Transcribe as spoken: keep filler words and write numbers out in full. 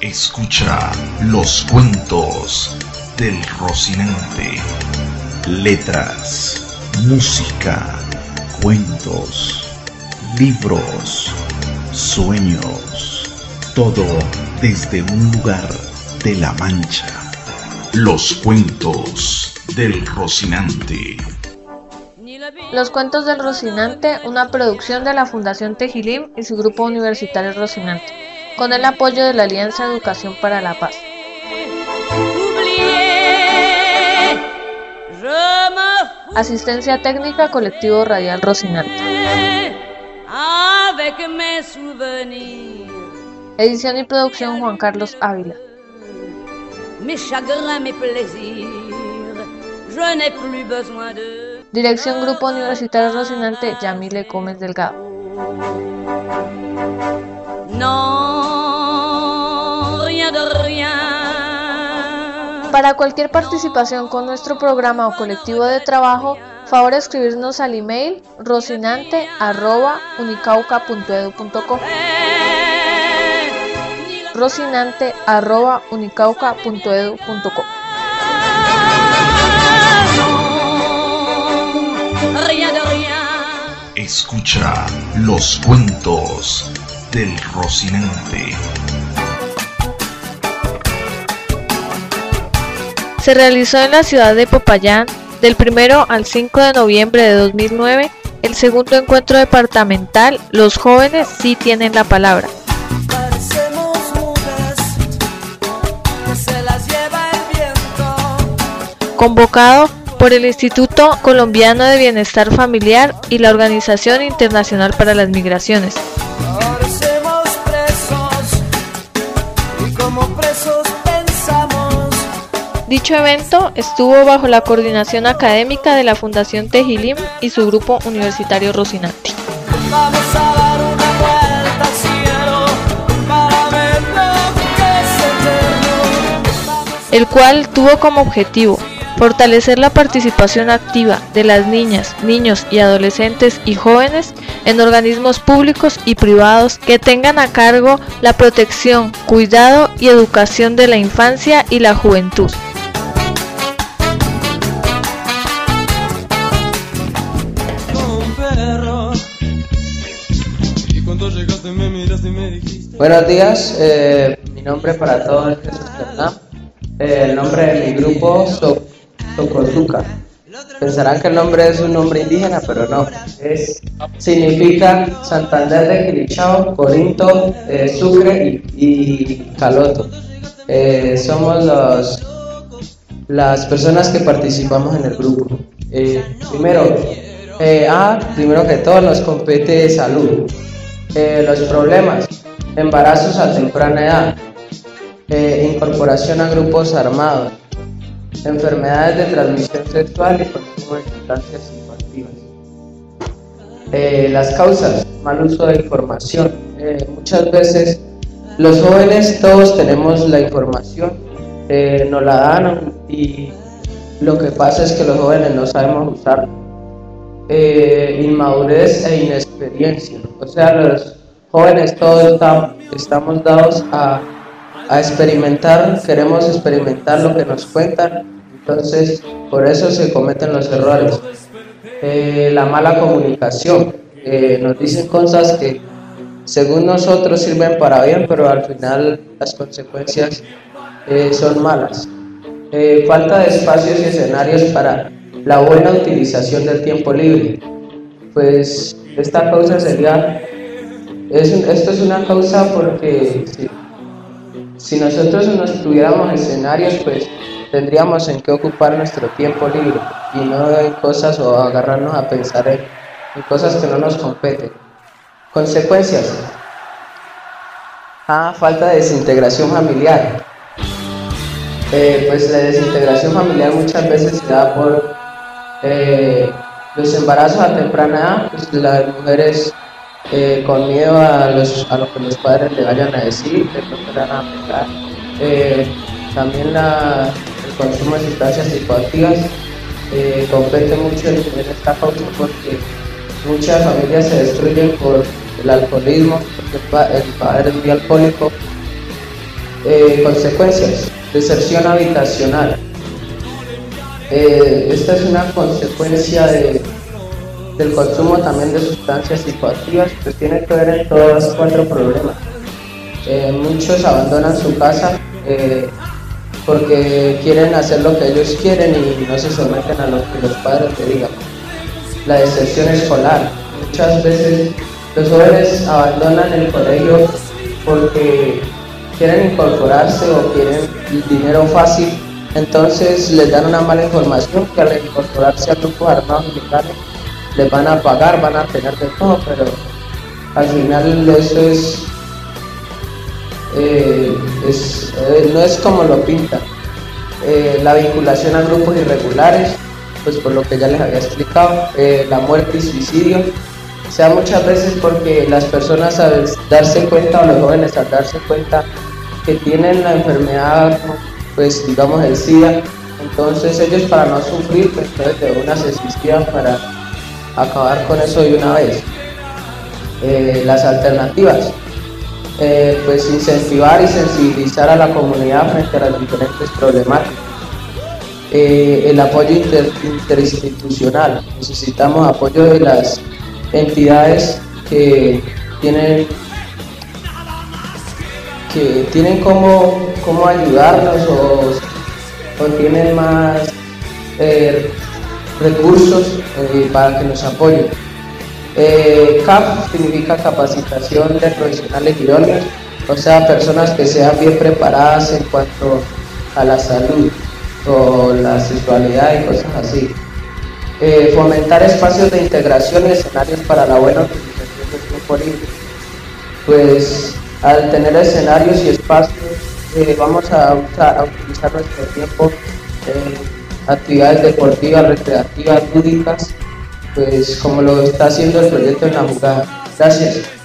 Escucha los cuentos del Rocinante. Letras, música, cuentos, libros, sueños, todo desde un lugar de La Mancha. Los cuentos del Rocinante. Los cuentos del Rocinante, una producción de la Fundación Tejilim y su grupo universitario Rocinante, con el apoyo de la Alianza Educación para la Paz. Asistencia técnica, Colectivo Radial Rocinante. Edición y producción, Juan Carlos Ávila. Dirección Grupo Universitario Rocinante, Yamile Gómez Delgado. No, rien de rien. Para cualquier participación con nuestro programa o colectivo de trabajo, favor escribirnos al email rocinante arroba unicauca punto edu punto co. rocinante arroba unicauca punto edu punto co. Escucha los cuentos del Rocinante. Se realizó en la ciudad de Popayán del primero al cinco de noviembre de dos mil nueve el segundo encuentro departamental Los jóvenes sí tienen la palabra. Convocado por el Instituto Colombiano de Bienestar Familiar y la Organización Internacional para las Migraciones. Dicho evento estuvo bajo la coordinación académica de la Fundación Tejilim y su grupo universitario Rocinante. Vamos a dar una vuelta al cielo para ver lo que es eterno. El cual tuvo como objetivo fortalecer la participación activa de las niñas, niños y adolescentes y jóvenes en organismos públicos y privados que tengan a cargo la protección, cuidado y educación de la infancia y la juventud. Buenos días, eh, mi nombre para todos es Jesús Fernán. Eh, el nombre de mi grupo es so Socotuca. Pensarán que el nombre es un nombre indígena, pero no. Es, significa Santander de Quilichao, Corinto, eh, Sucre y, y Caloto. Eh, somos los, las personas que participamos en el grupo. Eh, primero, eh, ah, primero que todo nos compete salud. Eh, los problemas, embarazos a temprana edad, eh, incorporación a grupos armados, enfermedades de transmisión sexual y consumo de sustancias psicoactivas. Eh, las causas, mal uso de información. Eh, muchas veces los jóvenes todos tenemos la información, eh, nos la dan y lo que pasa es que los jóvenes no sabemos usarla. Eh, inmadurez e inexperiencia, o sea, los jóvenes todos estamos, estamos dados a, a experimentar, queremos experimentar lo que nos cuentan, entonces por eso se cometen los errores. Eh, la mala comunicación, eh, nos dicen cosas que según nosotros sirven para bien, pero al final las consecuencias eh, son malas. Eh, falta de espacios y escenarios para la buena utilización del tiempo libre. Pues esta causa sería, es, esto es una causa porque si, si nosotros no tuviéramos escenarios, pues tendríamos en qué ocupar nuestro tiempo libre y no en cosas o agarrarnos a pensar en, en cosas que no nos competen. Consecuencias. Ah, falta de desintegración familiar. Eh, pues la desintegración familiar muchas veces se da por Eh, los embarazos a temprana edad, pues las mujeres eh, con miedo a, los, a lo que los padres le vayan a decir, que no van a pegar. Eh, también la, el consumo de sustancias psicoactivas eh, compete mucho en, en esta causa porque muchas familias se destruyen por el alcoholismo, porque el, pa, el padre es muy alcohólico Eh, consecuencias: deserción habitacional. Eh, esta es una consecuencia de, del consumo también de sustancias psicoactivas, pues tiene que ver en todos los cuatro problemas. Eh, muchos abandonan su casa eh, porque quieren hacer lo que ellos quieren y no se someten a lo que los padres le digan. La deserción escolar. Muchas veces los jóvenes abandonan el colegio porque quieren incorporarse o quieren el dinero fácil, entonces les dan una mala información que al incorporarse a grupos armados militares les van a pagar, van a tener de todo, pero al final eso es, eh, es eh, no es como lo pintan. Eh, la vinculación a grupos irregulares, pues por lo que ya les había explicado, eh, la muerte y suicidio, o sea, muchas veces porque las personas al darse cuenta, o los jóvenes al darse cuenta que tienen la enfermedad, pues digamos el SIDA, entonces ellos para no sufrir, pues entonces de una se suicidan para acabar con eso de una vez. Eh, las alternativas, eh, pues incentivar y sensibilizar a la comunidad frente a las diferentes problemáticas. Eh, el apoyo inter, interinstitucional, necesitamos apoyo de las entidades que tienen que tienen cómo, cómo ayudarnos o, o tienen más eh, recursos eh, para que nos apoyen. Eh, C A P significa capacitación de profesionales idóneos, o sea, personas que sean bien preparadas en cuanto a la salud o la sexualidad y cosas así. Eh, fomentar espacios de integración y escenarios para la buena utilización del tiempo libre. Pues al tener escenarios y espacios eh, vamos a, usar, a utilizar nuestro tiempo en actividades deportivas, recreativas, lúdicas, pues como lo está haciendo el proyecto En la Jugada. Gracias.